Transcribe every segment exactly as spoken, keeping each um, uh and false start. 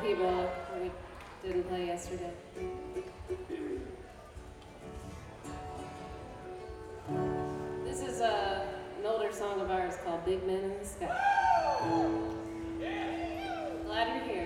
people we didn't play yesterday. This is a, an older song of ours called Big Men in the Sky. Glad you're here.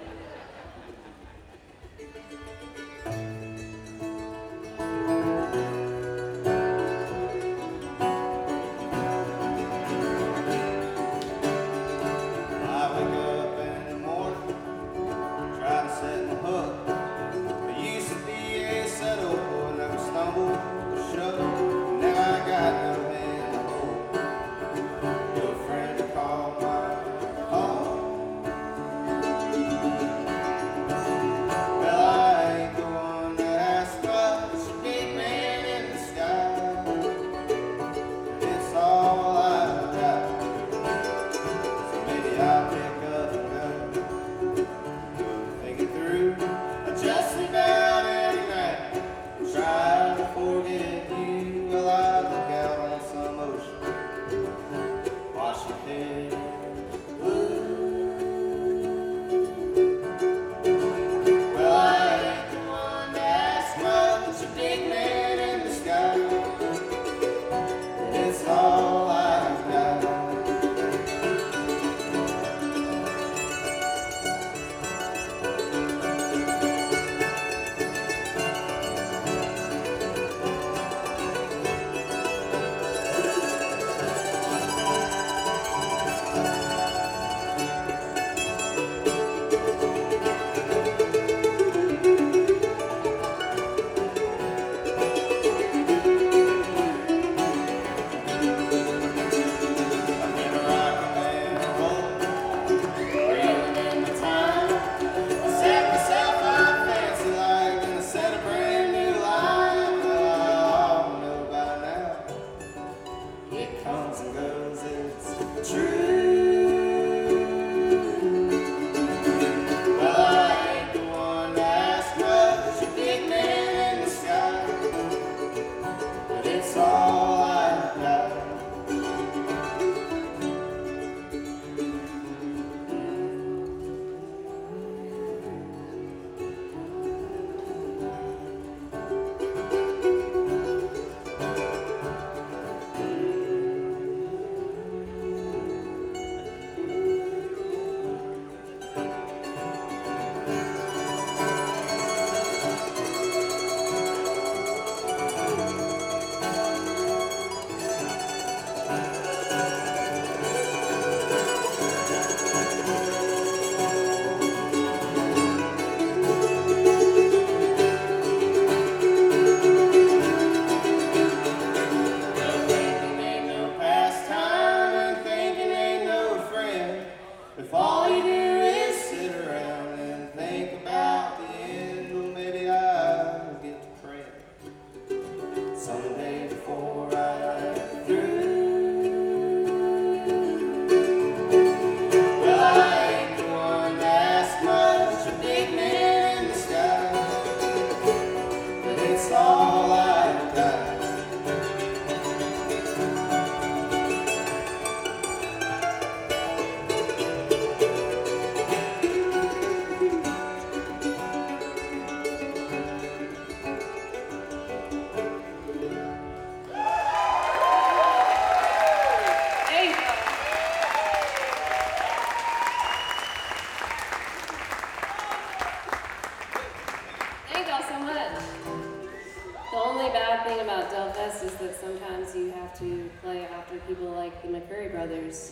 People like the McCurry brothers.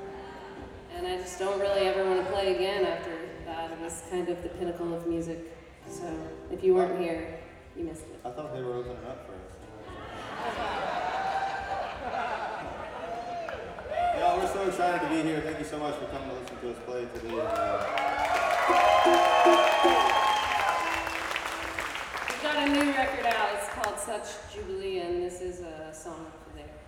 And I just don't really ever want to play again after that. It was kind of the pinnacle of music. So if you weren't here, you missed it. I thought they were opening up for us. Yeah, we're so excited to be here. Thank you so much for coming to listen to us play today. We've got a new record out. It's called Such Jubilee, and this is a song for there.